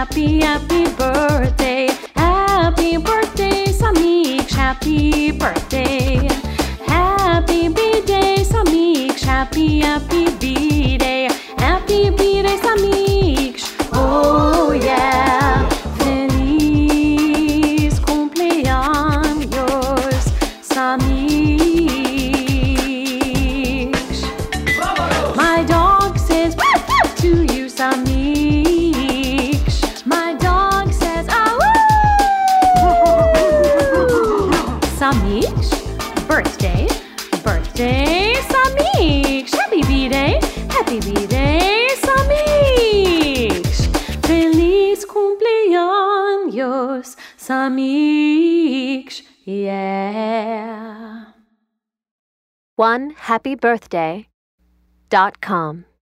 happy, happy birthday. Happy birthday, Samix, happy birthday. Happy B-Day, Samix, happy, happy B-Day. Happy B-Day, Samix, oh yeah. Feliz cumpleaños, Samix. My dog says to you, Samix. My dog says Samix, birthday, birthday, Samix. Happy B-Day, happy B-Day, Samix. Feliz cumpleaños, Samix, yeah. OneHappyBirthday.com